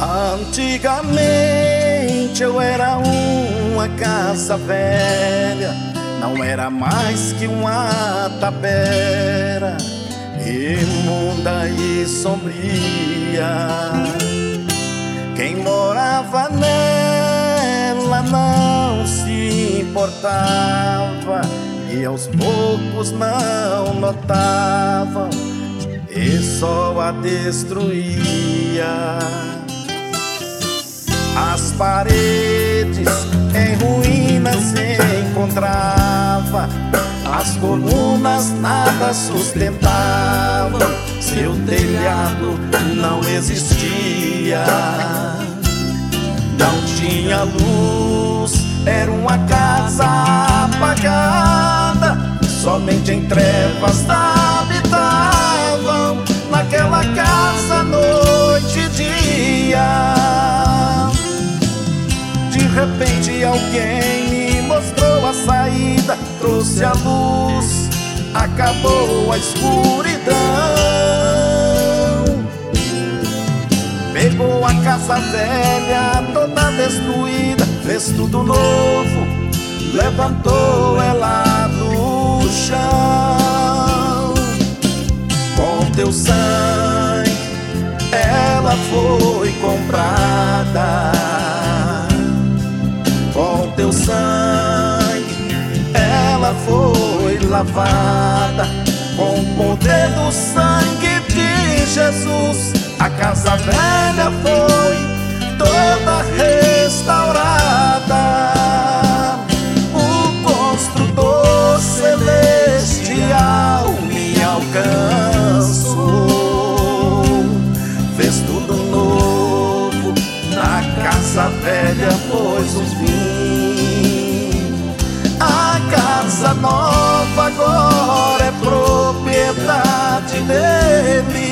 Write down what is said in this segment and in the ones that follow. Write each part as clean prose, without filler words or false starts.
Antigamente eu era uma casa velha, não era mais que uma tapera, imunda e sombria. Quem morava nela não se importava, e aos poucos não notavam, e só a destruía. As paredes em ruínas se encontrava, as colunas nada sustentavam, seu telhado não existia. Não tinha luz, era uma casa apagada, somente em trevas habitavam naquela casa noite e dia. De repente alguém me mostrou a saída, trouxe a luz, acabou a escuridão. Pegou a casa velha toda destruída, fez tudo novo, levantou ela do chão. Com teu sangue ela foi comprada, com teu sangue ela foi lavada. Com o poder do sangue de Jesus, a casa velha foi toda restaurada. O construtor celestial me alcançou, fez tudo novo, na casa velha pôs um fim. A casa nova agora é propriedade dele.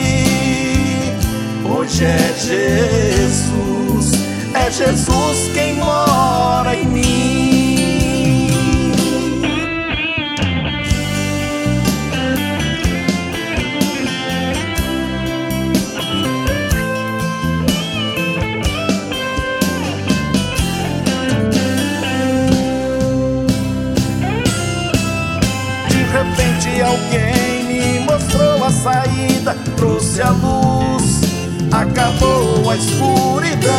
Hoje é Jesus quem mora em mim. De repente alguém me mostrou a saída, trouxe a luz, acabou a escuridão.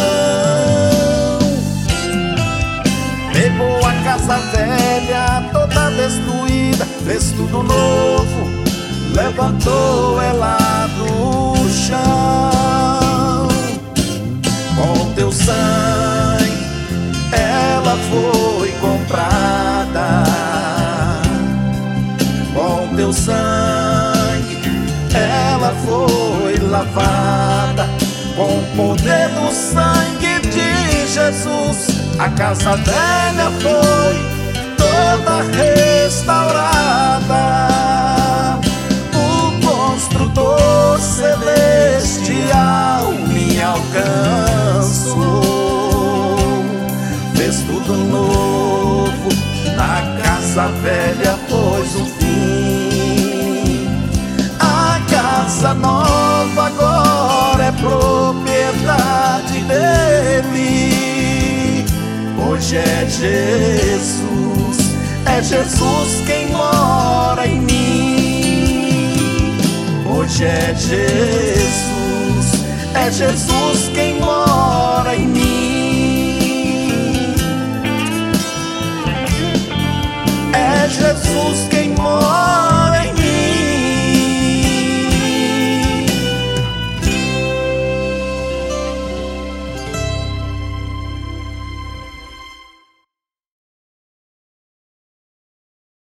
Pegou a casa velha toda destruída, fez tudo novo, levantou ela do chão. Com teu sangue ela foi comprada, com teu sangue ela foi lavada. Com o poder do sangue de Jesus, a casa velha foi toda restaurada. O construtor celestial me alcançou, fez tudo novo, na casa velha pôs um fim. A casa nova agora é propriedade dele. Hoje é Jesus quem mora em mim. Hoje é Jesus quem mora